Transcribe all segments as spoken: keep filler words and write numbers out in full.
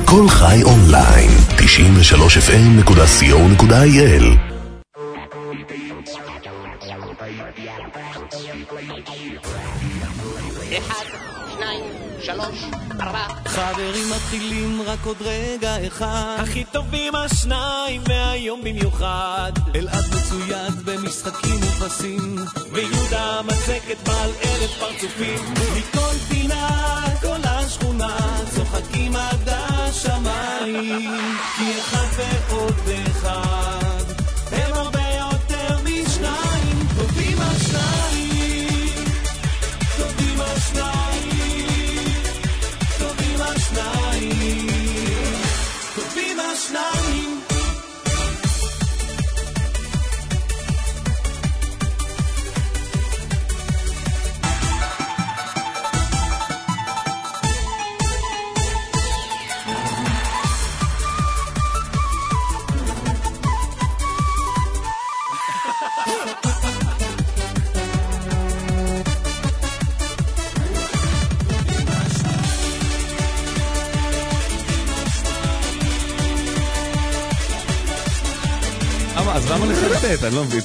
כל חי אונליין, תשעים ושלוש אף אם נקודה סי או נקודה איי אל. אחד, שניים, שלוש, ארבע. חברים מתחילים רק עוד רגע אחד, הכי טובים השניים והיום במיוחד. אלעד מצויד במשחקים ופסים, ויהודה מצקת בעל אלף פרצופים. מכל פינה, כל השכונה, צוחקים עד השמיים, כי אחד ועוד אחד הם הרבה יותר משניים. טובים השניים, טובים השניים, טובים השניים, טובים השניים. אז למה לחלטת? אני לא מבין.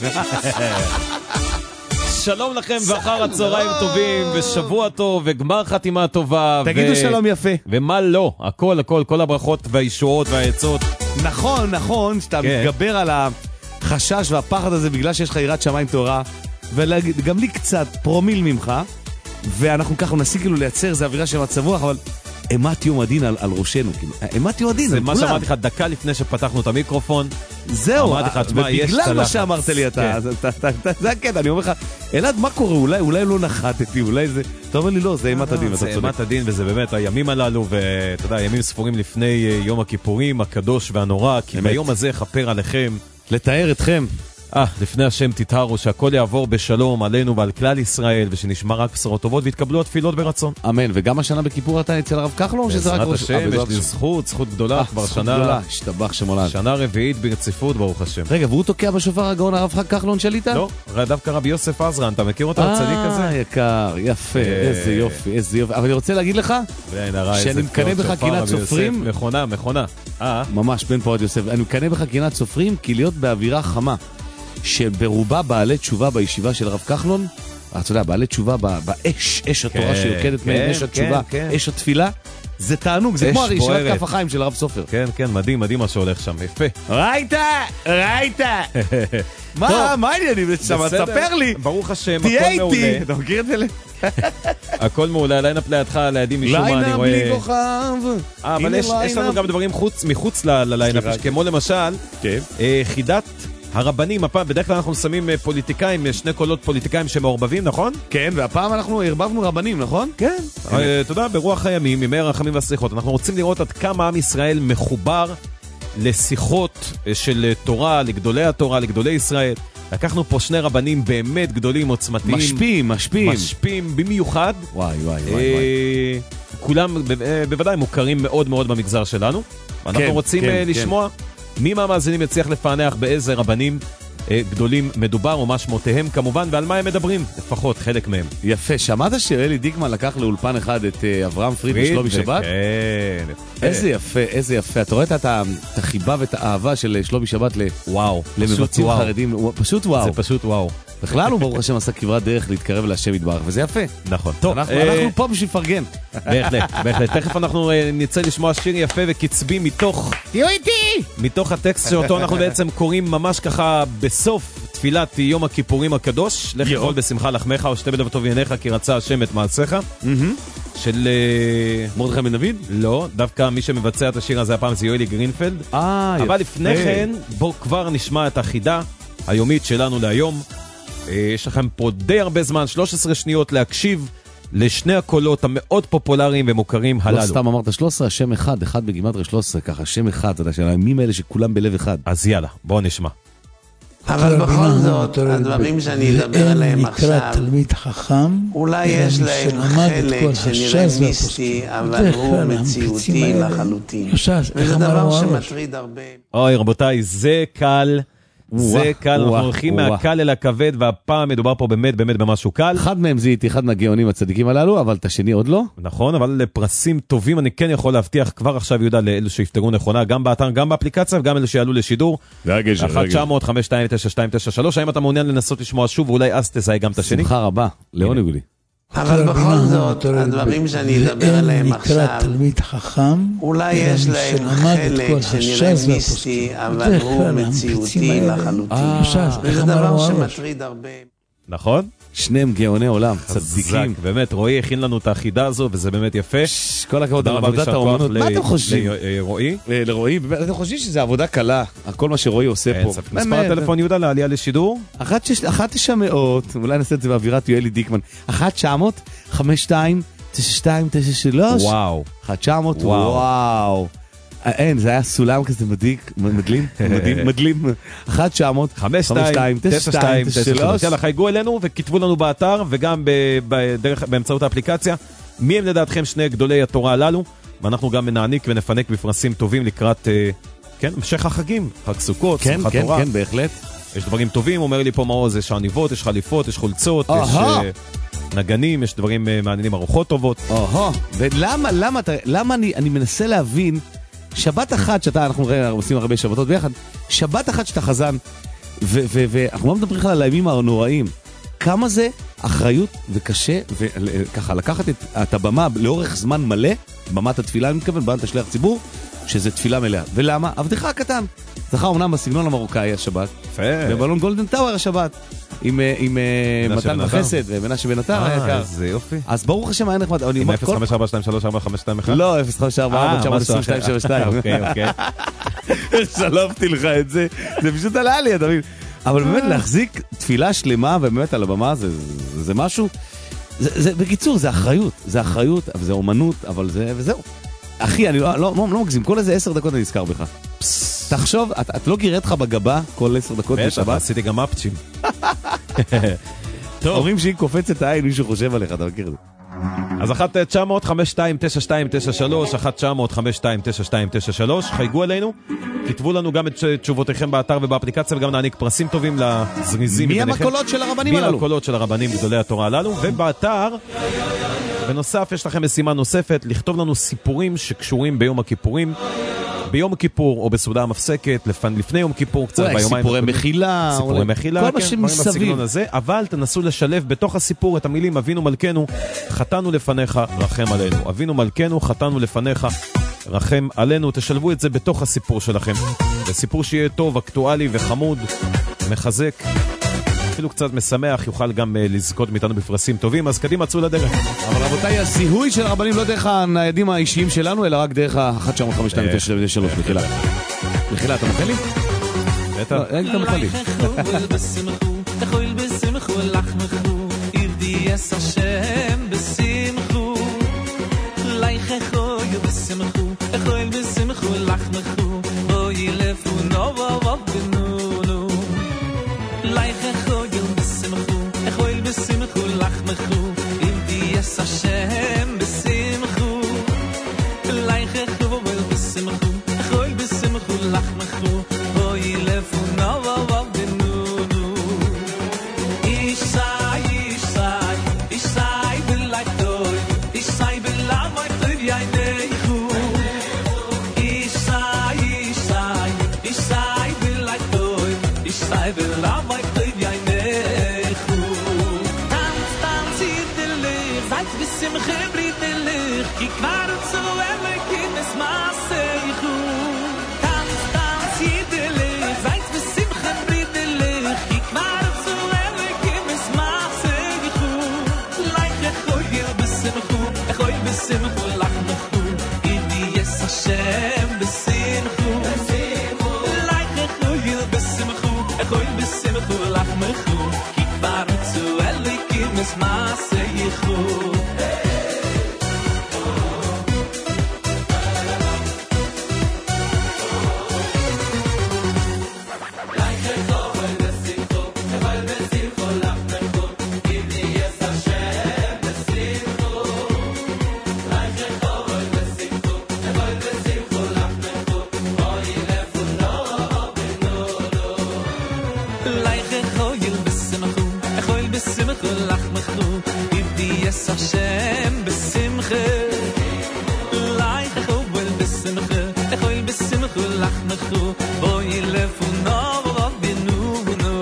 שלום לכם ואחר הצהריים טובים ושבוע טוב וגמר חתימה טובה. תגידו שלום יפה. ומה לא, הכל הכל, כל הברכות והישועות והעצות. נכון, נכון, שאתה מתגבר על החשש והפחד הזה בגלל שיש לך יראת שמיים תורה, וגם לי קצת פרומיל ממך, ואנחנו ככה נסי כאילו לייצר, זה אווירה של מצב רוח, אבל אימת יום הדין על, על ראשנו, כאילו. אימת יום הדין, זה מה שאמרתי לך דקה לפני שפתחנו את המיקרופון. זהו, ובגלל מה שאמרת לי אתה, זה הקטע, אני אומר לך, אלעד, מה קורה? אולי, אולי לא נחתתי, אולי זה, אתה אומר לי לא, זה אימת הדין, אתה צודק. זה אימת הדין, וזה באמת הימים הללו, ואתה יודע, ימים ספורים לפני יום הכיפורים, הקדוש והנורא, כי ביום הזה חפר עליכם. לתאר אתכם. אה, לפני השם תתארו, שהכל יעבור בשלום עלינו ועל כלל ישראל, ושנשמע רק בשורות טובות והתקבלו התפילות ברצון. אמן. וגם השנה בכיפור אתה אצל הרב כחלון, שזה רק בעזרת השם, יש לי זכות, זכות גדולה, כבר שנה, השתבח שמולד. שנה רביעית ברציפות, ברוך השם. רגע, והוא תוקע בשופר הגאון הרב כחלון שליטה? לא, דווקא רבי יוסף עזרן, אתה מכיר אותו, הצדיק הזה? אה, יקר, יפה, איזה יופי, איזה יופי. אבל אני רוצה להגיד לך, שאני מקנה בך קינת סופרים. מכונה, מכונה. ממש, בן פועד יוסף. אני מקנה בך קינת סופרים, כי להיות באווירה חמה. שברובה בעלי תשובה בישיבה של הרב כחלון, אתה יודע, בעלי תשובה באש, אש התורה שיוקדת מהם, אש התשובה, אש התפילה, זה תענוג, זה כמו ישיבת כף החיים של הרב סופר. כן, כן, מדהים, מדהים מה שהולך שם, יפה. ראית, ראית. מה, מה העניינים שם? תספר לי. ברוך השם, הכל מעולה. תהיה איתי, אתה מכיר את זה? הכל מעולה, ליינאפ לידך, לידי משום מה אני רואה. ליינאפ בלי כוכב. אבל יש לנו גם דברים מחוץ לליינאפ, כמו למשל, חידת הרבנים. הפעם, בדרך כלל אנחנו שמים פוליטיקאים, שני קולות פוליטיקאים שמעורבבים, נכון? כן, והפעם אנחנו הרבבנו רבנים, נכון? כן. אתה יודע, ברוח הימים, ימי הרחמים והסליחות, אנחנו רוצים לראות עד כמה עם ישראל מחובר לשיחות של תורה, לגדולי התורה, לגדולי ישראל. לקחנו פה שני רבנים באמת גדולים, עוצמתיים. משפיעים, משפיעים. משפיעים במיוחד. וואי, וואי, וואי. כולם בוודאי מוכרים מאוד מאוד במגזר שלנו. אנחנו רוצים לשמוע מי מהמאזינים יצליח לפענח באיזה רבנים גדולים מדובר, או מה שמותיהם כמובן, ועל מה הם מדברים, לפחות חלק מהם. יפה, שמעת שאלי דיקמן לקח לאולפן אחד את אברהם פריד ושלומי שבת? כן. איזה יפה, איזה יפה. אתה רואה את החיבה ואת האהבה של שלומי שבת למבצעים חרדים, פשוט וואו. זה פשוט וואו. בכלל הוא ברוך השם עשה כברת דרך להתקרב להשם יתברך, וזה יפה. נכון. אנחנו פה בשביל פרגן. בהחלט, בהחלט. תכף אנחנו נצא לשמוע שיר יפה וקצבי מתוך... תהיו איתי! מתוך הטקסט שאותו אנחנו בעצם קוראים ממש ככה בסוף תפילת יום הכיפורים הקדוש. לך יכול בשמחה לחמך ושתה בטוב עיניך כי רצה השם את מעשיך. של... מרדכי בן דוד? לא, דווקא מי שמבצע את השיר הזה הפעם זה יואלי גרינפלד. אה, יפה. אבל לפני כן, בואו כבר נשמע את החידה היומית שלנו להיום. יש לכם פה די הרבה זמן, שלוש עשרה שניות להקשיב לשני הקולות המאוד פופולריים ומוכרים הללו. לא סתם אמרת שלוש עשרה, שם אחד, אחד בגימטריה שלוש עשרה, ככה, שם אחד, אתה יודע, של הימים האלה שכולם בלב אחד. אז יאללה, בואו נשמע. אבל בכל זאת, הדברים שאני אדבר עליהם עכשיו, תלמיד חכם, אולי יש להם חלק שנראה מיסטי, אבל הוא מציאותי לחלוטין. וזה דבר שמטריד הרבה. אוי רבותיי, זה קל זה קל, אנחנו הולכים מהקל אל הכבד, והפעם מדובר פה באמת באמת במשהו קל. אחד מהם זיהיתי, אחד מהגאונים הצדיקים הללו, אבל את השני עוד לא. נכון, אבל לפרסים טובים אני כן יכול להבטיח כבר עכשיו יהודה לאלו שיפתרו נכונה, גם באתר, גם באפליקציה, וגם אלו שיעלו לשידור. אחת תשע אפס אפס חמש שתיים תשע שתיים תשע שלוש, האם אתה מעוניין לנסות לשמוע שוב, ואולי אז תזהה גם את השני? שמחה רבה, לעונג לי. אבל בכל זאת, הדברים שאני אדבר עליהם עכשיו, תלמיד חכם, אולי יש להם חלק שנראה מיסטי, אבל הוא מציאותי לחלוטין. וזה דבר שמטריד הרבה. נכון? שניהם גאוני עולם, צדיקים. באמת, רועי הכין לנו את האחידה הזו, וזה באמת יפה. כל הכבוד על עבודת האומנות. מה אתם חושבים? לרועי? לרועי, אתם חושבים שזה עבודה קלה, כל מה שרועי עושה פה. מספר הטלפון יהודה לעלייה לשידור? אחת תשע מאות, אולי נעשה את זה באווירת יואלי דיקמן. אחת תשע אפס אפס חמש שתיים תשע שתיים תשע שלוש. וואו. אחת תשע אפס אפס, וואו. אין, זה היה סולם כזה מדיק, מדלים, מדלים, מדלים. אחת תשע אפס אפס חמש שתיים תשע שתיים תשע שלוש. יאללה, חייגו אלינו וכתבו לנו באתר וגם באמצעות האפליקציה. מי הם לדעתכם שני גדולי התורה הללו? ואנחנו גם נעניק ונפנק בפרסים טובים לקראת, כן, המשך החגים, חג סוכות, שמחת תורה. כן, כן, בהחלט. יש דברים טובים, אומר לי פה מעוז, יש עניבות, יש חליפות, יש חולצות, יש נגנים, יש דברים מעניינים, ארוחות טובות. ולמה, למה, למה אני, אני מנסה להבין שבת אחת שאתה, אנחנו עושים הרבה שבתות ביחד, שבת אחת שאתה חזן, ואנחנו לא מדברים על הימים הנוראים, כמה זה אחריות וקשה, וככה לקחת את, את הבמה לאורך זמן מלא, במת התפילה, אני מתכוון, במת השליח ציבור, שזה תפילה מלאה. ולמה? עבדך הקטן. זכה אומנם בסגנון המרוקאי השבת, בבלון גולדן טאוור השבת, עם, עם מתן וחסד ומנשה בן עטר היקר. איזה יופי. אז ברוך השם היה נחמד. עם אפס חמש ארבע שתיים שלוש ארבע חמש שתיים אחת? לא, אפס חמש ארבע ארבע תשע עשרים שתיים שבע שתיים. אוקיי, אוקיי. שלפתי לך את זה. זה פשוט עלה לי, אתה מבין? אבל באמת להחזיק תפילה שלמה ובאמת על הבמה זה משהו. בקיצור, זה אחריות. זה אחריות, זה אומנות, אבל זה, וזהו. אחי, אני לא מגזים, כל איזה עשר דקות אני נזכר בך. תחשוב, את לא גירד לך בגבה כל עשר דקות בשבת? בטח, עשיתי גם אפצ'ים. אומרים שהיא קופצת העין, מישהו חושב עליך, אתה מכיר את זה. אז אחת תשע אפס אפס חמש שתיים תשע שתיים תשע שלוש, אחת תשע אפס אפס חמש שתיים תשע שתיים תשע שלוש, חייגו אלינו, כתבו לנו גם את תשובותיכם באתר ובאפליקציה, וגם נעניק פרסים טובים לזריזים. מי המקולות של הרבנים הללו? מי המקולות של הרבנים גדולי התורה הללו, ובאתר, בנוסף, יש לכם משימה נוספת, לכתוב לנו סיפורים שקשורים ביום הכיפורים, ביום כיפור או בסעודה המפסקת, לפני יום כיפור, קצת ביומיים. סיפורי מחילה, סיפורי מחילה, כל מה שמסביב. אבל תנסו לשלב בתוך הסיפור את המילים, אבינו מלכנו, חטאנו לפניך, רחם עלינו. אבינו מלכנו, חטאנו לפניך, רחם עלינו. תשלבו את זה בתוך הסיפור שלכם. זה סיפור שיהיה טוב, אקטואלי וחמוד, מחזק. אפילו קצת משמח, יוכל גם uh, לזכות מאיתנו בפרסים טובים, אז קדימה צאו לדרך. אבל רבותיי, הזיהוי של הרבנים לא דרך הניידים האישיים שלנו, אלא רק דרך ה-אחת תשע אפס חמש שתיים תשע שלוש. מחילה. מחילה, אתה מוכל לי? בטח. אין, אתה מוכל לי. Hashem besimcha Leich echol besimcha Echol besimcha lachmechu Boi lefuno Rabbinu no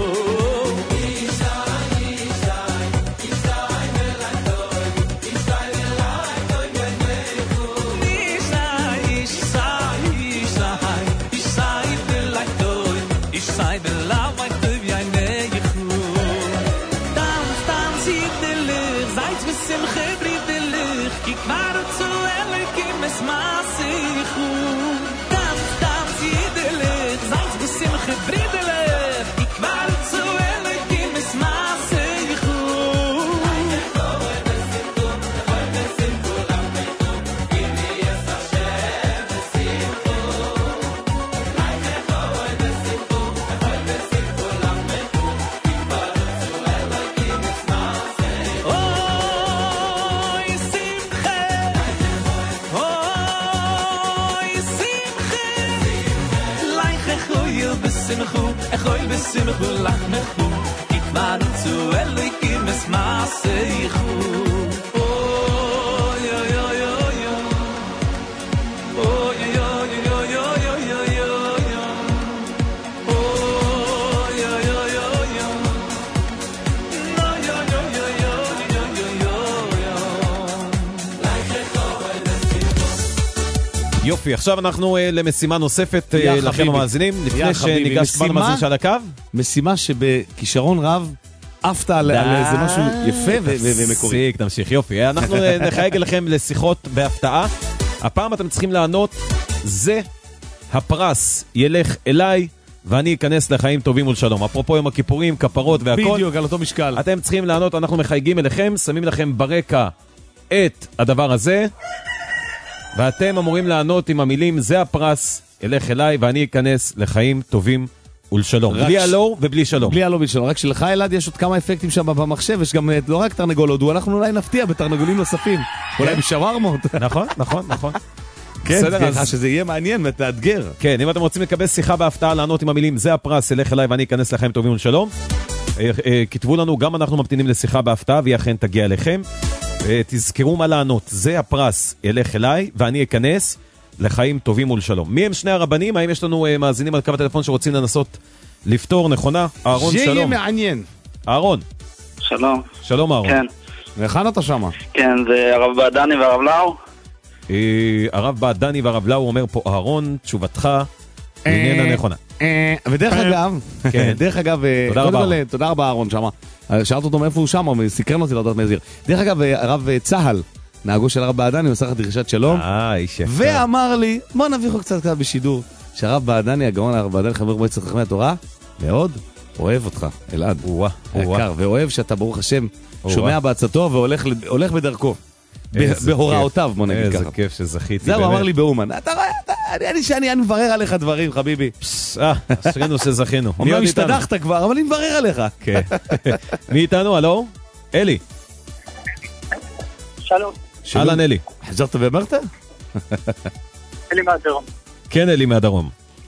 Yishai, Yishai Yishai velatoi Yishai velatoi benechu Yishai, Yishai Yishai Yishai velatoi Yishai velatoi benechu Tanz, tanz, yidelig Zayt besimcha bridelig Kik mar zu elikim es maasichu Tanz, tanz, yidelig Zayt besimcha bridelig Kik mar zu elikim es maasichu Oy simcha Oy simcha Leich echoy besimchu Echoy besimchu lachmechu Ikman zu elikim es maaseichu Oy oy oy oy oy Oy oy oy oy oy oy oy Oy oy oy oy oy Oy oy oy oy oy oy יופי, עכשיו אנחנו אה, למשימה נוספת אה, יא לכם חביבי. המאזינים, יא לפני חביבי, שניגש כבר משימה? למאזין שעל הקו. משימה שבכישרון רב עפת על על איזה משהו יפה ו- ו- ומקורי. תפסיק, תמשיך, יופי. אנחנו אה, נחייג אליכם לשיחות בהפתעה. הפעם אתם צריכים לענות, זה הפרס ילך אליי, ואני אכנס לחיים טובים ולשלום. אפרופו יום הכיפורים, כפרות והכל. בדיוק, על אותו משקל. אתם צריכים לענות, אנחנו מחייגים אליכם, שמים לכם ברקע את הדבר הזה, ואתם אמורים לענות עם המילים, זה הפרס, ילך אליי, ואני אכנס לחיים טובים ולשלום. רק בלי ש- הלא ובלי שלום. בלי הלובי שלו, רק שלך אלעד יש עוד כמה אפקטים שם במחשב, יש גם לא רק תרנגול הודו, אנחנו אולי נפתיע בתרנגולים נוספים, אולי בשווארמות. נכון, נכון, נכון. כן, בסדר, ככה אז- שזה יהיה מעניין ותאתגר. כן, אם אתם רוצים לקבל שיחה בהפתעה, לענות עם המילים, זה הפרס, ילך אליי ואני אכנס לחיים טובים ולשלום. אה, אה, כתבו לנו, גם אנחנו ממתינים לשיחה בהפתעה, והיא אכן תגיע אליכם. אה, תזכרו מה לענות, זה הפרס, ילך אליי ואני אכנס לחיים טובים ולשלום. מי הם שני הרבנים? האם יש לנו אה, מאזינים על קו הטלפון שרוצים לנסות לפתור נכונה? אהרון, שיהיה שלום. מעניין. אהרון, שלום. שלום אהרון. כן, וכאן אתה שמה. כן, זה הרב בעדני והרב לאו. אה, הרב בעדני והרב לאו אומר פה, אהרון, תשובתך איננה נכונה. אה, ודרך אגב, כן. דרך אגב, אה, תודה קודם רבה, כל, אה, תודה רבה אהרון שמה. אה, שאלת אותו מאיפה הוא שם, הוא סקרן אותי לדעת מאיזה עיר. דרך אגב, אה, הרב אה, צהל, נהגו של הרב בעדני, הוא עושה לך דרישת שלום, אה, איש יפה. ואמר לי, בוא נביא לך קצת קצת בשידור, שהרב בעדני, הגאון הרב בעדני, חבר מועצת חכמי התורה, מאוד אוהב אותך, אלעד, וואה, וואה. היקר, ואוהב שאתה ברוך השם וואה. שומע בעצתו והולך ל- הולך בדרכו, ב- איזה בהוראותיו, בוא נגיד איזה ככה. כיף שזכיתי. זהו, הוא באמת. אמר לי באומן, אתה רואה, אתה- אני- אני שאני אני מברר עליך דברים, חביבי. אה, אשרינו שזכינו. מי אומנם עוד איתנו? השתדחת כבר, אבל אני מברר עליך. כן. מי איתנו? הלו? אלי. שלום. אהלן אלי. חזרת ואמרת? אלי מהדרום. כן אלי מהדרום.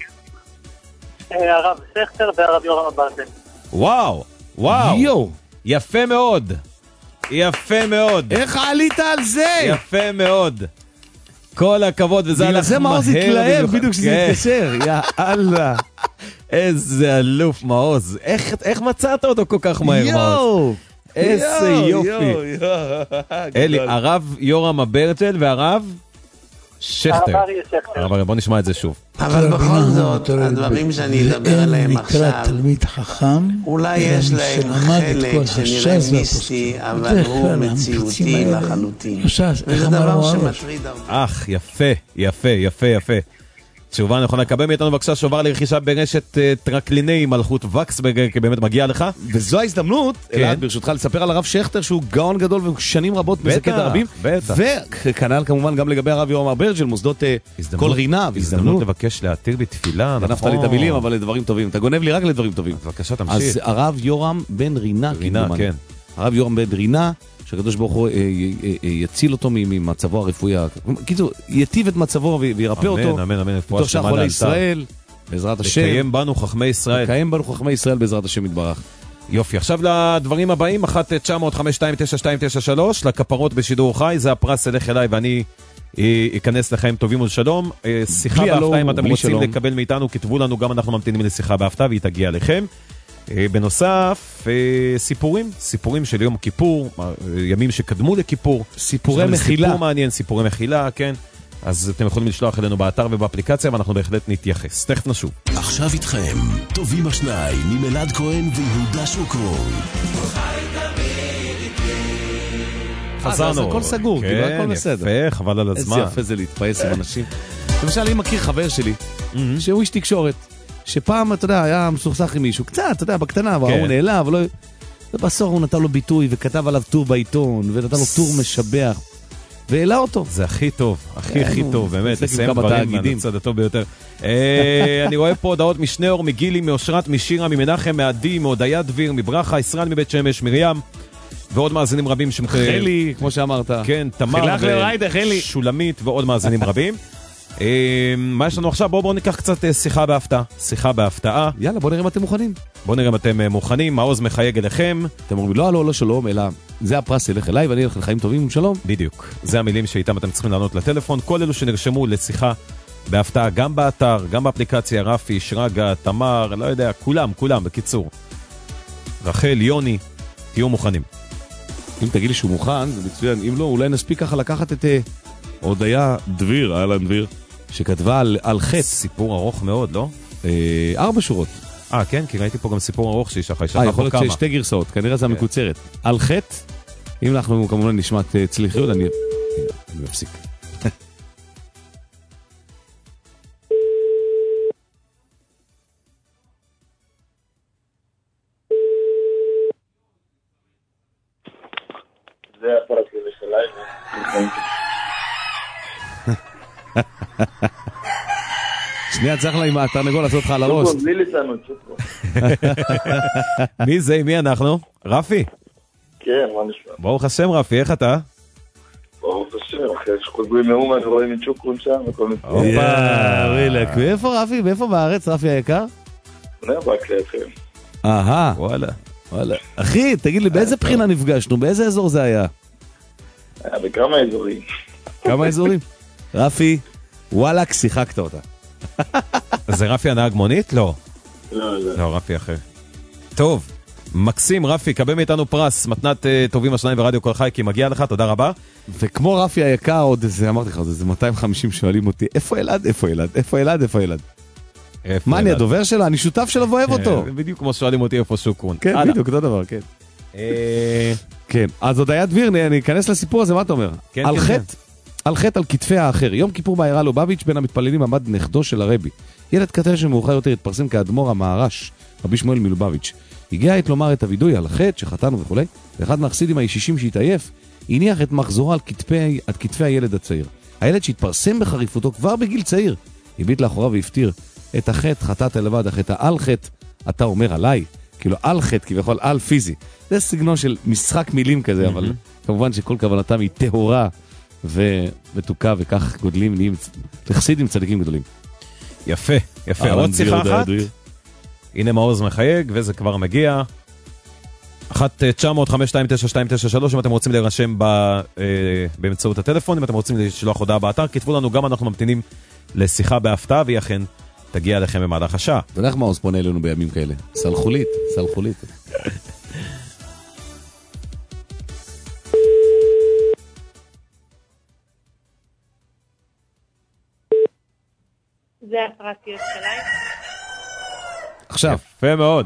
הרב שכטר והרב יורם אברטל. וואו, וואו. יואו, יפה מאוד. יפה מאוד. איך עלית על זה? יפה מאוד. כל הכבוד, וזה בגלל הלך זה מעוז מהר התלהב במיוחד. בדיוק כשזה כן. התקשר, יא אללה. איזה אלוף מעוז. איך איך מצאת אותו כל כך מהר מעוז? יואו. איזה יואו, יופי. יואו, יואו. אלי, גדול. הרב יורם אברטל והרב שכטר. הרב אריה שכטר. הרב אריה, בוא נשמע את זה שוב. אבל בכל זאת, הדברים שאני אדבר עליהם עכשיו, נקרא תלמיד חכם, אולי יש אלא להם שלמד את כל חלק שנראה הש"ס מיסטי, והפוסקים. אבל בדרך הוא כלל מציאותי המפיצים האלה, לחלוטין. הש"ס, איך וזה אמר דבר הראש? שמטריד הרבה. אך, יפה, יפה, יפה, יפה. תשובה נכונה, קבל מאיתנו בבקשה שובר לרכישה ברשת אה, טרקליני מלכות וקסברג, כי באמת מגיע לך. וזו ההזדמנות, כן. אלעד, ברשותך, לספר על הרב שכטר, שהוא גאון גדול והוא שנים רבות בטח, מזכה דרבים. בטח. וכנ"ל כמובן גם לגבי הרב יורם אברטל של מוסדות אה, הזדמנות- כל רינה הזדמנות והזדמנות. לבקש להתיר בתפילה, גנבת לי את המילים, אבל לדברים טובים. אתה גונב לי רק לדברים טובים. בבקשה תמשיך. אז הרב יורם בן רינה, רינה, כמדומני. כן. הרב יורם בן רינה, שהקדוש ברוך הוא אה, אה, אה, יציל אותו ממצבו הרפואי, קיצור, יטיב את מצבו וירפא אותו, אמן, אמן, אמן, רפואה בתוך שלמה שאר חולי לאלתר. ישראל, בעזרת השם, לקיים בנו חכמי ישראל. לקיים בנו חכמי ישראל בעזרת השם יתברך. יופי, עכשיו לדברים הבאים, אחת תשע אפס אפס חמש שתיים תשע שתיים תשע שלוש, לכפרות בשידור חי, זה הפרס אלך אליי ואני אכנס לחיים טובים ולשלום. שיחה בהפתעה, אם אתם רוצים לקבל מאיתנו, כתבו לנו, גם אנחנו ממתינים לשיחה בהפתעה והיא תגיע לכם. בנוסף, סיפורים, סיפורים של יום כיפור, ימים שקדמו לכיפור. סיפורי מחילה. סיפור מעניין, סיפורי מחילה, כן. אז אתם יכולים לשלוח אלינו באתר ובאפליקציה, ואנחנו בהחלט נתייחס. תכף נשוב. עכשיו איתכם, טובים השניים, עם אלעד כהן ויהודה שוקרון. חזרנו. הכל סגור, כאילו הכל בסדר. יפה, חבל על הזמן. איזה יפה זה להתפייס עם אנשים. למשל, אני מכיר חבר שלי, שהוא איש תקשורת, שפעם, אתה יודע, היה מסוכסך עם מישהו, קצת, אתה יודע, בקטנה, אבל הוא נעלב, ובסוף הוא נתן לו ביטוי, וכתב עליו טור בעיתון, ונתן לו טור משבח. והעלה אותו. זה הכי טוב, הכי הכי טוב, באמת, לסיים דברים מהצד הטוב ביותר. אני רואה פה הודעות משנאור, מגילי, מאושרת, משירה, ממנחם, מעדי, מהודיה דביר, מברכה, ישראל מבית שמש, מרים, ועוד מאזינים רבים. חלי, כמו שאמרת. כן, תמר ושולמית, ועוד מאזינים רבים. מה יש לנו עכשיו? בואו בואו ניקח קצת שיחה בהפתעה. שיחה בהפתעה. יאללה, בואו נראה אם אתם מוכנים. בואו נראה אם אתם מוכנים. מעוז מחייג אליכם. אתם אומרים, לא, לא, לא שלום, אלא זה הפרס ילך אליי ואני אלך לחיים טובים עם שלום. בדיוק. זה המילים שאיתם אתם צריכים לענות לטלפון. כל אלו שנרשמו לשיחה בהפתעה, גם באתר, גם באפליקציה, רפי, שרגה, תמר, לא יודע, כולם, כולם, בקיצור. רחל, יוני, תהיו מוכנים. אם תגיד לי שהוא מוכן, זה מצוין. אם לא, אולי נספיק ככה לקחת את הודיה דביר, אהלן דביר, שכתבה על, על חטא. סיפור ארוך מאוד, לא? אה, ארבע שורות. אה, כן, כי ראיתי פה גם סיפור ארוך שהיא שכה. אה, יכול להיות שיש שתי גרסאות, כנראה זה המקוצרת. על חטא, אם אנחנו כמובן נשמע את צליחיות, אני אני מפסיק. זה הפרק ילך אליי. שנייה, צריך לה עם התרנגול לעשות לך על הראש. שוקרון, בלי ליצנות, שוקרון. מי זה? מי אנחנו? רפי? כן, מה נשמע? ברוך השם רפי, איך אתה? ברוך השם, אחרי שחוזרים מאומן ורואים את שוקרון שם וכל מיני. יאה, רילק. ואיפה רפי? ואיפה בארץ, רפי היקר? בני ברק לידכם. אהה. וואלה. וואלה. אחי, תגיד לי, באיזה בחינה נפגשנו? באיזה אזור זה היה? היה בכמה אזורים. כמה אזורים? רפי, וואלק, שיחקת אותה. זה רפי הנהג מונית? לא. לא, לא. לא, רפי אחר. טוב, מקסים, רפי, קבל מאיתנו פרס, מתנת uh, טובים השניים ורדיו כל חי, כי מגיע לך, תודה רבה. וכמו רפי היקר, עוד איזה, אמרתי לך, זה מאתיים וחמישים שואלים אותי, איפה אלעד? איפה אלעד? איפה אלעד? איפה אלעד? מה, אני הדובר שלה? אני שותף שלה ואוהב אותו. בדיוק כמו שואלים אותי איפה שוקרון. כן, בדיוק, אותו דבר, כן. כן, אז עוד היה דביר, אני אכנס לסיפור הזה, מה אתה אומר? על חטא, על חטא על כתפי האחר. יום כיפור בעיירה לובביץ' בין המתפללים עמד נכדו של הרבי. ילד קטן שמאוחר יותר התפרסם כאדמו"ר המהר"ש, רבי שמואל מלובביץ'. הגיע עת לומר את הוידוי על החטא שחטאנו וכו', ואחד מהחסידים הישישים שהתעייף, הניח את מחזורו על כתפי, על כתפי הילד הצעיר. הילד שהתפרסם בחריפותו כבר בגיל צעיר, הביט לאחוריו והפטיר, את החטא חטאת לבד, החטא על חטא, אתה אומר עליי, כאילו על חטא, כביכול על פיזי. זה סגנון של משחק מילים כזה, אבל כמובן שכל כוונתם היא טהורה ומתוקה, וכך גודלים, נהיים לחסידים צדיקים גדולים. יפה, יפה. עוד שיחה אחת. הנה מעוז מחייג, וזה כבר מגיע. אחת תשע אפס אפס חמש שתיים תשע שתיים תשע שלוש, אם אתם רוצים להירשם באמצעות הטלפון, אם אתם רוצים לשלוח הודעה באתר, כתבו לנו, גם אנחנו ממתינים לשיחה בהפתעה, והיא אכן תגיע אליכם במהלך השעה. ולך מעוז פונה אלינו בימים כאלה. סלחולית, סלחולית. זה הפרטיות שלי. עכשיו. יפה מאוד.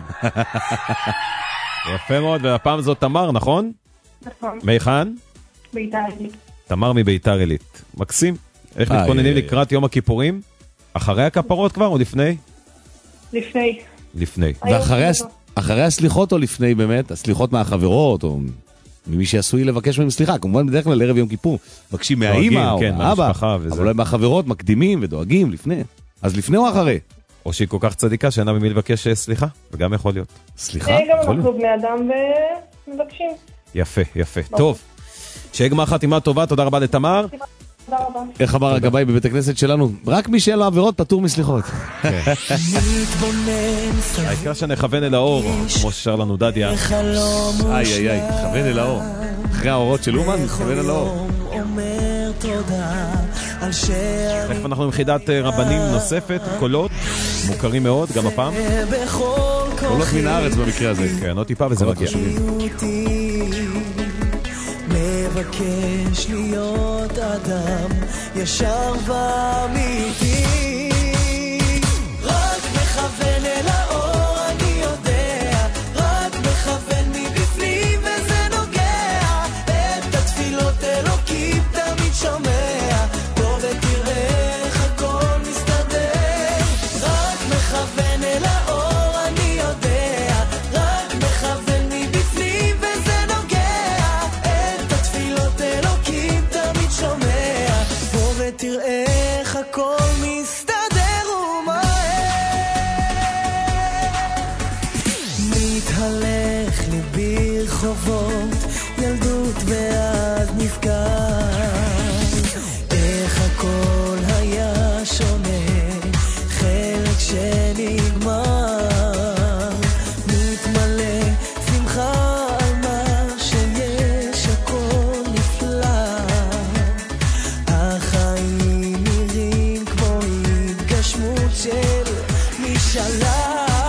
יפה מאוד, והפעם זאת תמר, נכון? נכון. מיכן? ביתר עילית. תמר מביתר עילית. מקסים. איך מתכוננים לקראת יום הכיפורים? אחרי הכפרות כבר או לפני? לפני. לפני. ואחרי הסליחות או לפני באמת? הסליחות מהחברות או ממי שעשוי לבקש מהם סליחה? כמובן בדרך כלל ערב יום כיפור. מבקשים מהאימא או מהאבא. אבל מהחברות מקדימים ודואגים לפני. אז לפני או אחרי? או שהיא כל כך צדיקה שאינה ממי לבקש סליחה, וגם יכול להיות. סליחה? גם אנחנו בני אדם ומבקשים. יפה, יפה. טוב, שיהיה גמר חתימה טובה, תודה רבה לתמר. תודה רבה. איך אמר הגבאי בבית הכנסת שלנו? רק מי שאין לו עבירות פטור מסליחות. העיקר שנכוון אל האור, כמו ששר לנו דדיה. איי איי איי, נכוון אל האור. אחרי האורות של אומן, נכוון אל האור. תכף אנחנו עם חידת רבנים נוספת, קולות, מוכרים מאוד, גם הפעם. קולות מן הארץ במקרה הזה. כן, עוד טיפה וזה מגיע. מבקש להיות אדם ישר ואמיתי, רק מכוון אל האור אני יודע, רק מכוון מבפנים וזה נוגע, את התפילות אלוקים תמיד שומע, בוא ותראה איך הכל מסתדר, רק מכוון אל האור אני יודע, רק מכוון מבפנים וזה נוגע, את התפילות אלוקים תמיד שומע, בוא ותראה איך הכל מסתדר ומהר. מתהלך לי ברחובות ילדות ואז נפגש, איך הכל היה שונה, חלק שנגמר, מתמלא שמחה על מה שיש, הכל נפלא, החיים נראים כמו התגשמות של משאלה,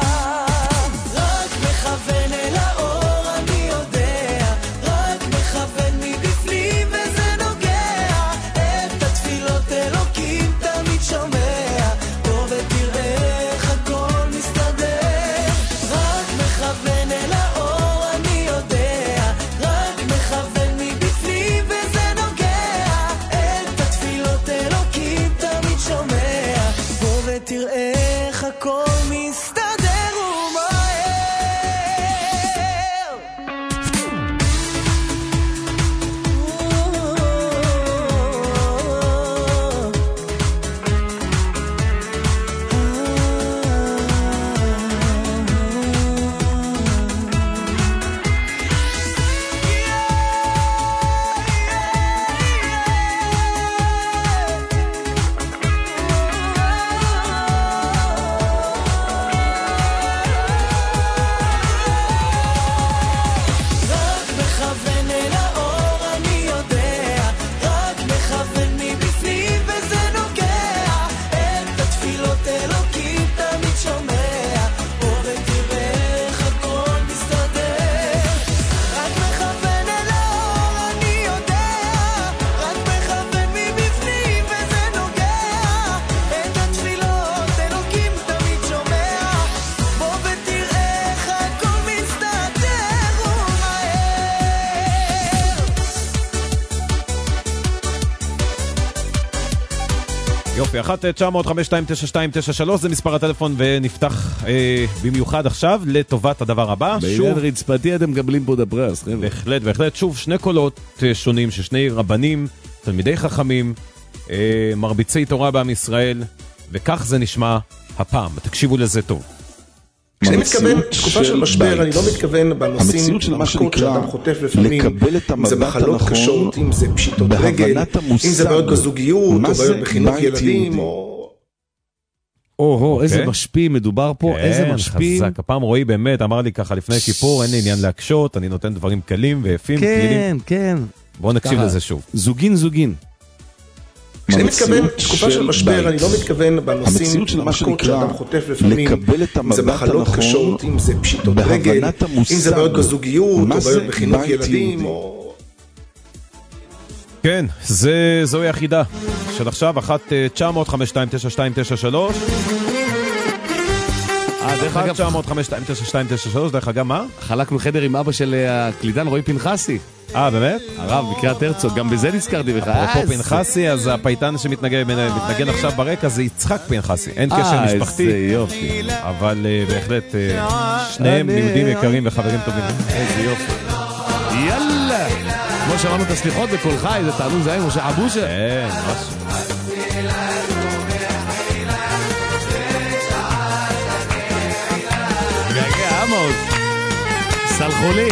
רק מכוון אל האור אני יודע, רק מכוון מבפנים וזה נוגע, את התפילות אלוקים תמיד שומע, בוא ותראה איך הכל מסתדר, רק מכוון אל האור אני יודע, רק מכוון מבפנים וזה נוגע, את התפילות אלוקים תמיד שומע, בוא ותראה איך הכל מסתדר ומהר. רק מכוון אל האור אני יודע, רק מכוון מבפנים וזה נוגע, את התפילות אלוקים תמיד שומע, בוא ותראה איך הכל מסתדר, רק מכוון אל האור אני יודע, רק מכוון מבפנים וזה נוגע, את התפילות אלוקים תמיד שומע, בוא ותראה איך הכל מסתדר ומהר. יופי, אחת תשע אפס חמש שתיים תשע שתיים תשע שלוש זה מספר הטלפון, ונפתח אה, במיוחד עכשיו לטובת הדבר הבא. בעניין רצפתי אתם מקבלים פה דפרס, חבר'ה. בהחלט, בהחלט. שוב, שני קולות אה, שונים של שני רבנים, תלמידי חכמים, אה, מרביצי תורה בעם ישראל, וכך זה נשמע הפעם. תקשיבו לזה טוב. כשאני מתכוון, תקופה של משבר, אני לא מתכוון בנושאים של מכות שאדם חוטף לפעמים, אם זה מחלות קשות, אם זה פשיטות רגל, אם זה בעיות בזוגיות, או בעיות בחינוך ילדים, או... או, איזה משפיע מדובר פה, איזה משפיע. חזק, הפעם רואי באמת אמר לי ככה לפני כיפור, אין לי עניין להקשות, אני נותן דברים קלים ויפים. כן, כן. בואו נקשיב לזה שוב. זוגין, זוגין. כשאני מתכוון, תקופה של משבר, אני לא מתכוון בנושאים של מכות שאדם חוטף לפעמים, אם זה מחלות קשות, אם זה פשיטות רגל, אם זה בעיות בזוגיות, או בעיות בחינוך ילדים, או... כן, זוהי החידה של עכשיו, אחת תשע אפס חמש שתיים תשע שתיים תשע שלוש. אחת תשע אפס חמש שתיים תשע שתיים תשע שלוש, דרך אגב, מה? חלקנו חדר עם אבא של הקלידן רועי פנחסי. אה, באמת? הרב, בקריאת הרצוג, גם בזה נזכרתי בך. אפרופו פנחסי, אז הפייטן שמתנגן עכשיו ברקע זה יצחק פנחסי. אין קשר משפחתי. איזה יופי. אבל בהחלט שניהם יהודים יקרים וחברים טובים. איזה יופי. יאללה! כמו שמענו את הסליחות בכל חי, זה תענוג זה היה משה אבושה. כן, משהו. גגה, עמוד. סלחו לי.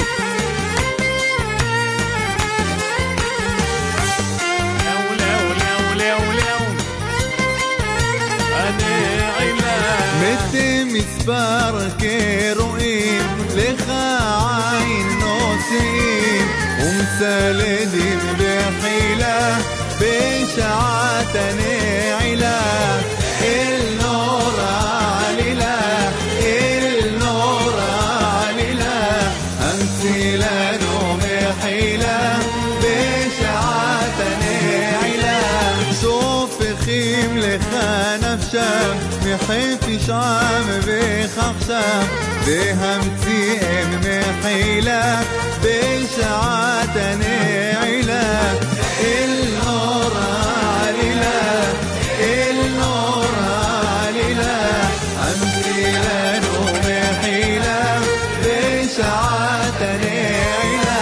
הנעילה. מתי מספר כרואים לך עין נוסעים ומצלדים בחילה בשעת הנעילה. אל נור העלילה, אל נור העלילה, המציא לנו מחילה בשעת הנעילה. שופכים לך נפשם מחפי שעם וחחשם והמציאים מחילה בשעת הנעילה. אל נור העלילה, אל נור העלילה, המציא לנו מחילה בשעת הנעילה.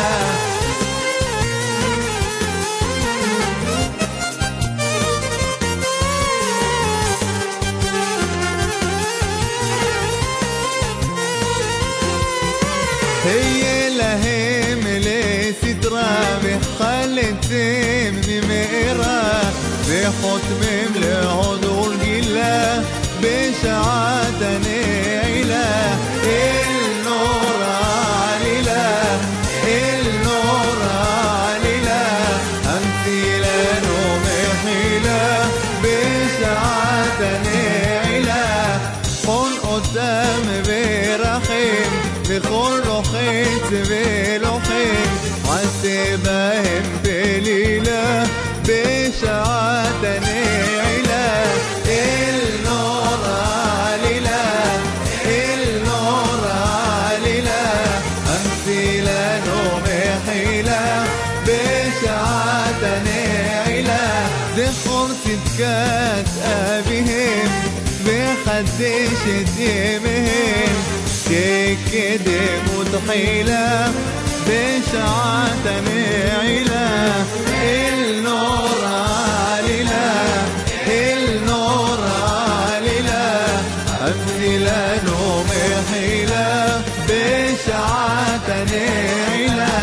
هي لهم لسترة بخلتهم مميرة بختمهم لعضو الجلة بشعات نعيلة. النور عليلة، النور عليلة، أمثيلة محيلة بشعات نعيلة. قل قدام برخيم بخور لخيت بلخيم عسبهم بليلة بشعات نعيلة. النور عليلة، النور عليلة، أمثيلة محيلة بشعات نعيلة. ذخر صدقات أبيهم بخدشة يمهم كده متحيلة بشعات نعيلة. النور عليلة، النور عليلة، أمثيلة محيلة بشعات نعيلة.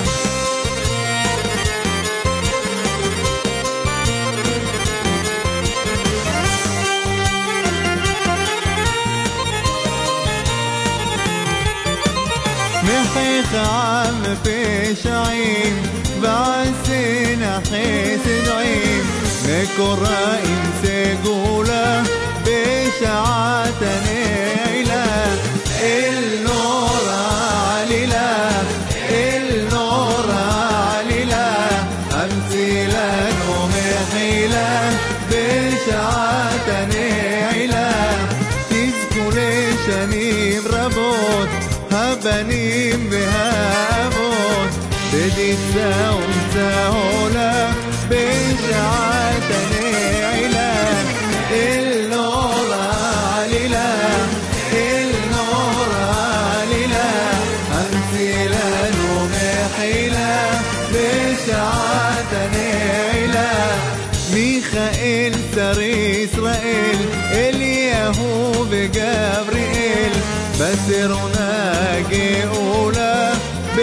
محيخ عم بشعيم بعسين حيث دعيم مكرائم سيقولا بشعات نعيلة. النور عليلة، النور عليلة، أمثيلة محيلة بشعات نعيلة. تذكر شنيم ربوت هبنيم بهابوت بديت ساون ساولا بشعات نعيلة. النور عليلة، النور عليلة، أمثيلة محيلة بشعات نعيلة. ميخائيل سري إسرائيل اليهو بجبريل بسرنا גאולה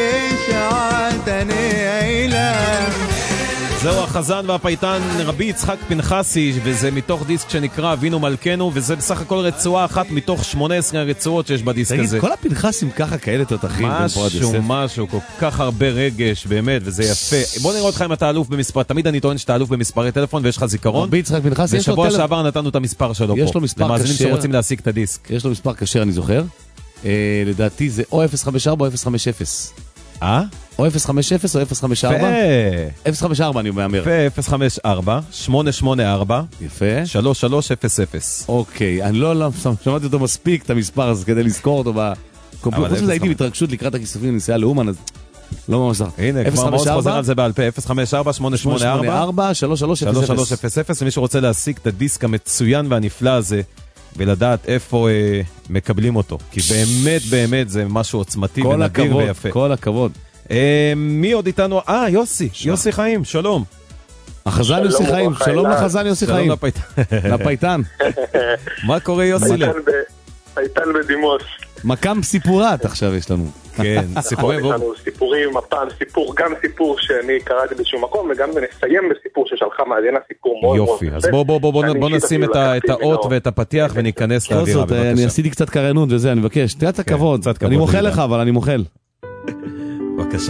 בשעת הנעילה. זהו החזן והפייטן רבי יצחק פנחסי, וזה מתוך דיסק שנקרא אבינו מלכנו, וזה בסך הכל רצועה אחת מתוך שמונה עשרה רצועות שיש בדיסק הזה. תגיד, כל הפנחסים ככה כאלה תותחים? משהו, משהו, כל כך הרבה רגש, באמת, וזה יפה. בוא נראה אותך אם אתה אלוף במספר, תמיד אני טוען שאתה אלוף במספרי טלפון ויש לך זיכרון. רבי יצחק פנחסי, יש לו ושבוע שעבר נתנו את המספר שלו פה. יש לו מספר למאזינים שרוצים להשיג את הדיסק. יש לו מספר כשר, אני זוכר. לדעתי זה או אפס חמש ארבע או אפס חמש אפס. אה? או אפס חמש אפס או אפס חמש ארבע? אפס חמש ארבע אני מאמר. יפה, אפס חמש ארבע, שמונה שמונה ארבע, יפה. שלוש שלוש אפס אפס. אוקיי, אני לא שמעתי אותו מספיק, את המספר הזה, כדי לזכור אותו בקומפלט. חוץ מזה הייתי בהתרגשות לקראת הכיסופים לנסיעה לאומן, אז לא ממש זר. הנה, כבר מאוד חוזר על זה בעל פה, אפס חמש ארבע, שמונה שמונה ארבע, שלוש שלוש אפס אפס. ומי שרוצה להשיג את הדיסק המצוין והנפלא הזה, ולדעת איפה אה, מקבלים אותו. כי באמת, באמת זה משהו עוצמתי ונדיר ויפה. כל הכבוד. אה, מי עוד איתנו? אה, יוסי. יוסי חיים, שלום. החזן יוסי חיים, שלום לחזן יוסי חיים. שלום לפייטן. מה קורה יוסי? פייטן בדימוס. מקם סיפורת עכשיו יש לנו. כן, סיפורים. יש לנו סיפורים, הפעם סיפור, גם סיפור שאני קראתי באיזשהו מקום, וגם נסיים בסיפור ששלחה מאזינה, סיפור מאוד מאוד. יופי, אז בוא נשים את האות ואת הפתיח וניכנס לאווירה, בבקשה. אני עשיתי קצת קריינות וזה, אני מבקש, תהיה את הכבוד. אני מוכל לך, אבל אני מוכל. בבקשה.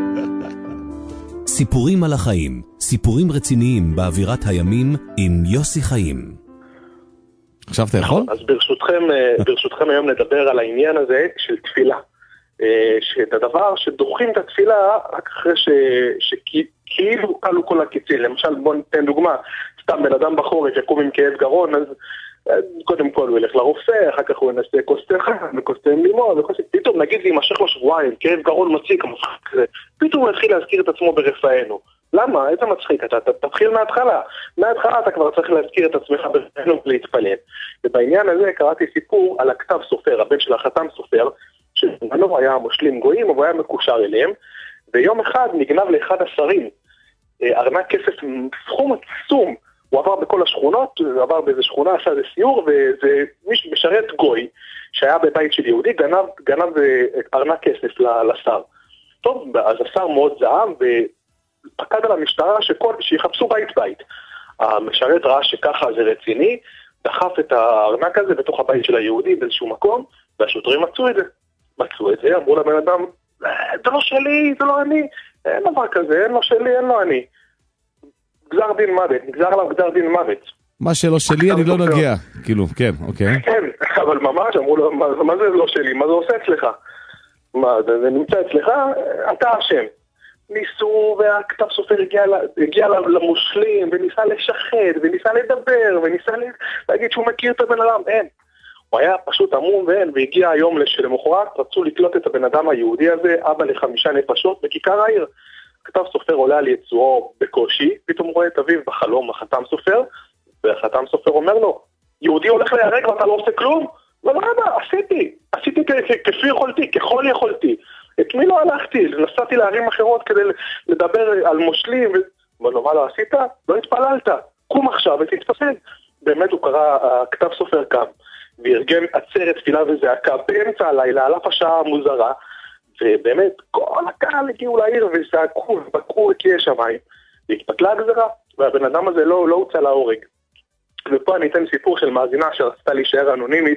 סיפורים על החיים, סיפורים רציניים באווירת הימים עם יוסי חיים. עכשיו אתה יכול? אז ברשותכם, ברשותכם היום נדבר על העניין הזה של תפילה. שאת הדבר שדוחים את התפילה רק אחרי שכאילו קלו כל הקיצים. למשל, בוא ניתן דוגמה, סתם בן אדם בחורף יקום עם כאב גרון, אז קודם כל הוא ילך לרופא, אחר כך הוא ינסה קוסטה וקוסטה עם לימון, פתאום נגיד זה יימשך לו שבועיים, כאב גרון מציק, פתאום הוא יתחיל להזכיר את עצמו ברפאנו. למה? איזה מצחיק? אתה תתחיל מההתחלה. מההתחלה אתה כבר צריך להזכיר את עצמך ברפאנו ולהתפלל. ובעניין הזה קראתי סיפור על הכתב סופר, הבן של החתם סופר, שבנו היה מושלים גויים, אבל היה מקושר אליהם, ויום אחד נגנב לאחד השרים, ארנק כסף סכום עצום, הוא עבר בכל השכונות, הוא עבר באיזה שכונה, עשה איזה סיור, וזה מישהו משרת גוי, שהיה בבית של יהודי, גנב, גנב ארנק כסף לשר. טוב, אז השר מאוד זעם, ופקד על המשטרה שכל, שיחפשו בית בית. המשרת ראה שככה זה רציני, דחף את הארנק הזה בתוך הבית של היהודי באיזשהו מקום, והשוטרים מצאו את זה. מצאו את זה, אמרו לבן אדם, זה לא שלי, זה לא אני, אין דבר כזה, אין לו שלי, אין לו אני. גזר דין מוות, נגזר עליו גזר דין מוות. מה שלא שלי אני לא נוגע, כאילו, כן, אוקיי. כן, אבל ממש אמרו לו, מה זה לא שלי, מה זה עושה אצלך? מה, זה נמצא אצלך, אתה אשם. ניסו, והכתב סופר הגיע למושלים, וניסה לשחד, וניסה לדבר, וניסה להגיד שהוא מכיר את הבן אדם, אין. הוא היה פשוט עמום ואין, והגיע היום שלמחרת, רצו לקלוט את הבן אדם היהודי הזה, אבא לחמישה נפשות, בכיכר העיר. כתב סופר עולה על יצואו בקושי, פתאום רואה את אביו בחלום, החתם סופר, והחתם סופר אומר לו, יהודי הולך להיהרג ואתה לא עושה כלום? לא, לא, לא, עשיתי, עשיתי כפי יכולתי, ככל יכולתי. את מי לא הלכתי? נסעתי לערים אחרות כדי לדבר על מושלים, ואומר לו, מה לא עשית? לא התפללת, קום עכשיו ותתפסד. באמת הוא קרא, הכתב סופר קם, וארגן עצרת תפילה וזעקה באמצע הלילה, על אף השעה המוזרה, ובאמת כל הקהל הגיעו לעיר וזעקו ובקרו את יהיה שמיים. והתפתלה הגזרה, והבן אדם הזה לא, לא הוצא להורג. ופה אני אתן סיפור של מאזינה שרצתה להישאר אנונימית,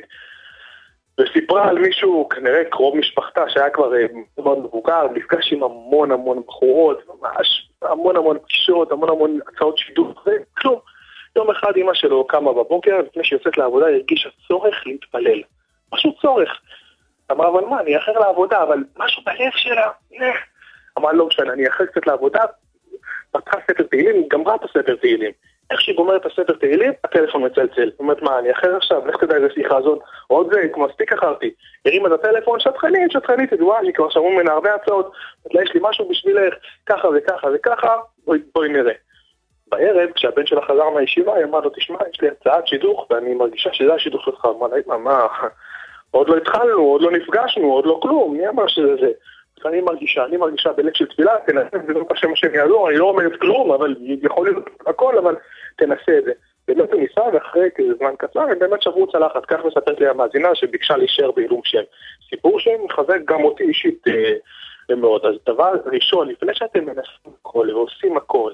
וסיפרה על מישהו, כנראה קרוב משפחתה, שהיה כבר מאוד מבוגר, נפגש עם המון המון בחורות, ממש המון המון פגישות, המון המון הצעות שידור, וכלום. יום אחד אמא שלו קמה בבוקר, לפני שיוצאת לעבודה, הרגישה צורך להתפלל. משהו צורך. אמרה, אבל מה, אני אחר לעבודה, אבל משהו בלב שלה, אמרה, לא משנה, אני אחר קצת לעבודה, פתחה ספר תהילים, גמרה את הספר תהילים. איך שהיא גומרת את הספר תהילים, הטלפון מצלצל. זאת אומרת, מה, אני אחר עכשיו, לך תדע איזה שיחה הזאת, עוד זה, כמו מספיק אחרתי. הרים את הטלפון, שטחנית, שטחנית, תדועה, אני כבר שמעו ממנה הרבה הצעות, יש לי משהו בשבילך, ככה וככה וככה, בואי, בואי נראה. בערב, כשהבן שלה חזר מהישיבה, היא אמרה לו, תשמע, יש לי הצעת שידוך, ואני מרגישה שזה השידוך שלך. מה, מה, עוד לא התחלנו, עוד לא נפגשנו, עוד לא כלום, מי אמר שזה זה? אני מרגישה, אני מרגישה בלב של תפילה, תנסה, זה לא קשה מה שאני יעזור, אני לא אומרת כלום, אבל יכול להיות הכל, אבל תנסה את זה. באמת הוא ניסה, ואחרי זמן קצר, הם באמת שברו צלחת, כך מספרת לי המאזינה שביקשה להישאר בעילום שם. סיפור שהם מחזק גם אותי אישית מאוד. אז דבר ראשון, לפני שאתם מנסים הכל, ועושים הכל,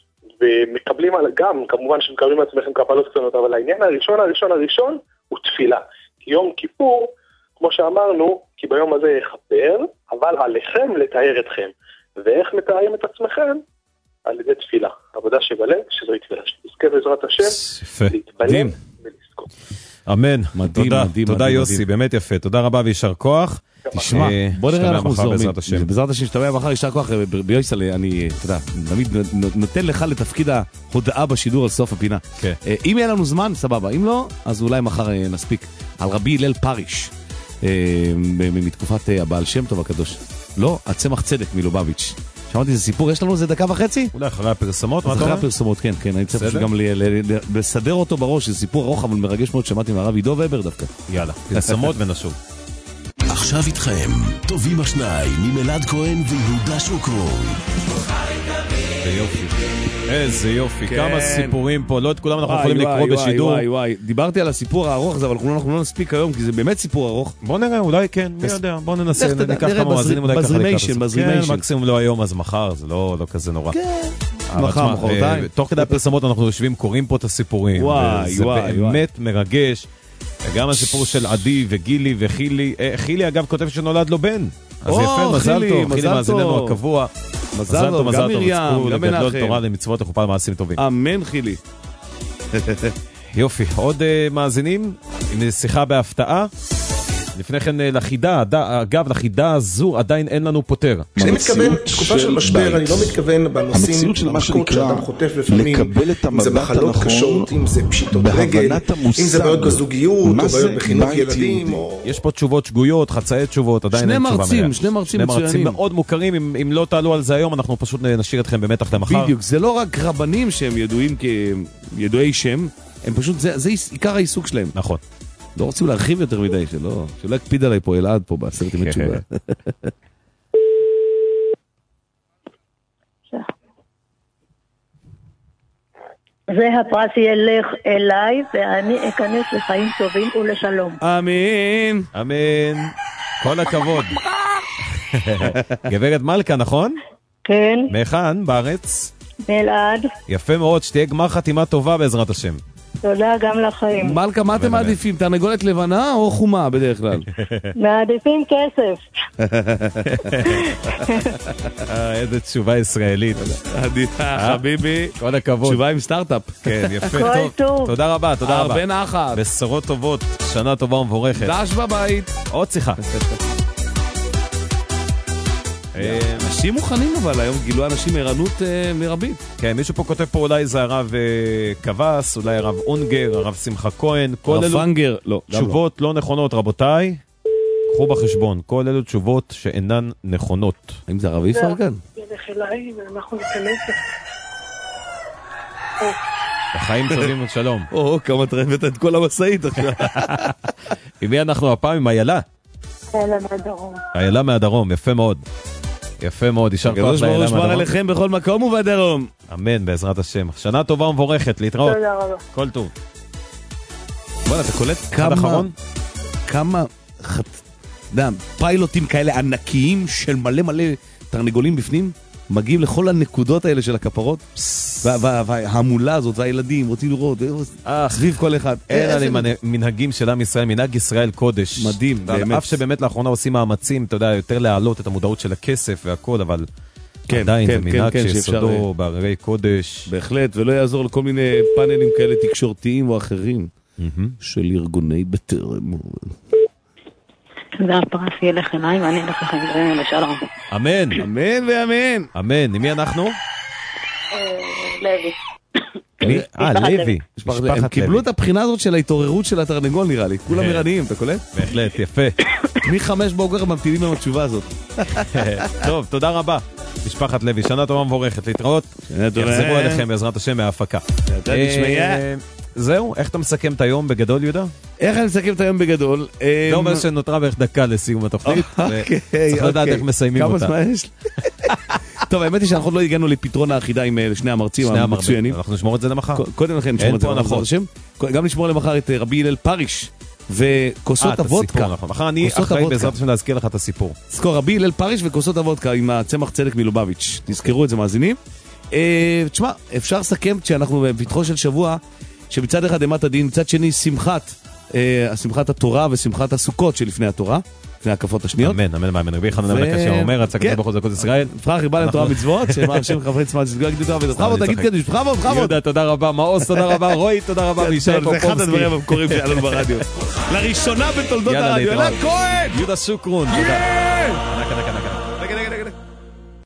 ומקבלים על גם, כמובן שמקבלים על עצמכם קבלות קטנות, אבל העניין הראשון, הראשון, הראשון, הוא תפילה. כי יום כיפור, כמו שאמרנו, כי ביום הזה יכפר, אבל עליכם לתאר אתכם. ואיך מתארים את עצמכם? על ידי תפילה. עבודה שבלב, שזו תפילה. שתזכה בעזרת השם, להתפלל ולזכות. אמן. מדהים, תודה, מדהים, תודה מדהים, יוסי, מדהים. באמת יפה. תודה רבה וישר כוח. תשמע, בוא נראה אנחנו זורמים. בעזרת השם, שתבוא מחר ישר כוח ביוסל, אני, אתה יודע, תמיד נותן לך לתפקיד ההודעה בשידור על סוף הפינה. אם יהיה לנו זמן, סבבה. אם לא, אז אולי מחר נספיק. על רבי הלל פריש, מתקופת הבעל שם טוב הקדוש. לא, הצמח צדק מלובביץ'. שמעתי איזה סיפור, יש לנו איזה דקה וחצי? אולי אחרי הפרסומות, מה אתה אומר? אחרי הפרסומות, כן, כן. אני צריך גם לסדר אותו בראש, זה סיפור ארוך, אבל מרגש מאוד, שמעתי מהרב עידו ובר דווקא. יאללה, פרסומות ונשוב. עכשיו איתכם, טובים השניים, ממלעד כהן ויהודה שוקרון. ויופי. איזה יופי, כמה סיפורים פה, לא את כולם אנחנו יכולים לקרוא בשידור. וואי וואי, דיברתי על הסיפור הארוך הזה, אבל אנחנו לא נספיק היום, כי זה באמת סיפור ארוך. בוא נראה, אולי כן, מי יודע, בוא ננסה, ניקח כמה מאזינים, אולי ככה לקראת הסוף. כן, מקסימום לא היום, אז מחר, זה לא כזה נורא. כן, מחר, מחרתיים. תוך כדי הפרסמות אנחנו יושבים, קוראים פה את הסיפורים, וזה באמת מרגש. גם הסיפור של עדי וגילי וחילי, חילי אגב כותב שנולד לו בן, אז יפה, מזל טוב, חילי מאזיננו הקבוע. מזל טוב, גם מרים, גם מנחם. לגדול תורה למצוות לחופה למעשים טובים. אמן חילי. יופי, עוד מאזינים עם שיחה בהפתעה. לפני כן לחידה, אגב, לחידה הזו עדיין אין לנו פותר. כשאני מתכוון, תקופה של משבר, אני לא מתכוון בנושאים של המכות שאדם חוטף לפעמים, אם זה מחלות קשות, אם זה פשיטות רגל, אם זה בעיות בזוגיות, או בעיות בחינוך ילדים. יש פה תשובות שגויות, חצאי תשובות, עדיין אין תשובה מלאה. שני מרצים, שני מרצים מצוינים. מאוד מוכרים, אם לא תעלו על זה היום, אנחנו פשוט נשאיר אתכם במתח למחר. בדיוק, זה לא רק רבנים שהם ידועים כידועי שם, הם פשוט, זה עיקר העיסוק שלהם. נכון. לא רוצים להרחיב יותר מדי, שלא, שלא יקפיד עליי פה אלעד פה בעשרת ימי תשובה. זה הפרס ילך אליי, ואני אכנס לחיים טובים ולשלום. אמן. אמן. כל הכבוד. גברת מלכה, נכון? כן. מהיכן? בארץ? מאלעד. יפה מאוד, שתהיה גמר חתימה טובה בעזרת השם. תודה גם לחיים. מלכה, מה אתם מעדיפים? תרנגולת לבנה או חומה בדרך כלל? מעדיפים כסף. איזה תשובה ישראלית. חביבי. כל הכבוד. תשובה עם סטארט-אפ. כן, יפה. כל טוב. תודה רבה, תודה רבה. הרבה נחת. בשורות טובות, שנה טובה ומבורכת. דש בבית. עוד שיחה. אנשים מוכנים אבל היום גילו אנשים ערנות מרבית. כן, מישהו פה כותב פה אולי זה הרב קבס, אולי הרב אונגר, הרב שמחה כהן, כל אלו פנגר, לא, תשובות לא נכונות, רבותיי. קחו בחשבון, כל אלו תשובות שאינן נכונות. האם זה הרב יפרגן? אנחנו ניכנס. החיים טובים ושלום. או, כמה תרבת את כל המסעית עכשיו. עם מי אנחנו הפעם? עם איילה. איילה מהדרום. איילה מהדרום, יפה מאוד. יפה מאוד, ישר כוח לאיילה מהדרום. שמור עליכם בכל מקום ובדרום. אמן, בעזרת השם. שנה טובה ומבורכת, להתראות. תודה רבה. כל טוב. בוא'נה, אתה קולט כמה... כמה... פיילוטים כאלה ענקיים של מלא מלא תרנגולים בפנים? מגיעים לכל הנקודות האלה של הכפרות, והמולה הזאת, והילדים רוצים לראות, סביב כל אחד. אלה מנהגים של עם ישראל, מנהג ישראל קודש. מדהים, באמת. אף שבאמת לאחרונה עושים מאמצים, אתה יודע, יותר להעלות את המודעות של הכסף והכל, אבל עדיין זה מנהג שיסודו בהררי קודש. בהחלט, ולא יעזור לכל מיני פאנלים כאלה תקשורתיים או אחרים, של ארגוני בטרם. זה הפרס ילך אליי, ואני אלך לכם לשלום. אמן. אמן ואמן. אמן. עם מי אנחנו? לוי. אה, לוי. הם קיבלו את הבחינה הזאת של ההתעוררות של התרנגול נראה לי. כולם מרניים, אתה קולט? בהחלט, יפה. מחמש בוקר ממתינים עם התשובה הזאת. טוב, תודה רבה. משפחת לוי, שנה טובה מבורכת. להתראות. יחזרו אליכם בעזרת השם מההפקה. זהו, איך אתה מסכם את היום בגדול, יהודה? איך אני מסכם את היום בגדול? לא אומר שנותרה בערך דקה לסיום התוכנית. צריך לדעת איך מסיימים אותה. כמה זמן יש? טוב, האמת היא שאנחנו לא הגענו לפתרון האחידה עם שני המרצים המצוינים. אנחנו נשמור את זה למחר. קודם לכן נשמור את זה למחר. גם נשמור למחר את רבי הלל פריש וכוסות הוודקה. מחר אני אחראי בעזרת השם להזכיר לך את הסיפור. זכור, רבי הלל פריש וכוסות הוודקה עם הצמח צדק מלובביץ'. תזכרו את זה, מאזינים. תשמע, אפשר לסכם שאנחנו בפתחו של שבוע שמצד אחד אימת הדין, מצד שני שמחת, אה, שמחת התורה ושמחת הסוכות שלפני התורה, לפני הקפות השניות. אמן, אמן, אמן, רבי חנן בן עקשיא אומר, הצגת בכל זכות ישראל. פרח ריבה לתורה מצוות, שמה השם חברי צמאת שתגוע גדול תורה ודות. בכבוד, תגיד קדיש, בכבוד, בכבוד. יהודה, תודה רבה, מעוז, תודה רבה, רועי, תודה רבה, מישי פופובסקי. זה אחד הדברים המקוריים שעלו ברדיו. לראשונה בתולדות הרדיו, אלעד כהן! יהודה שוקרון, תודה.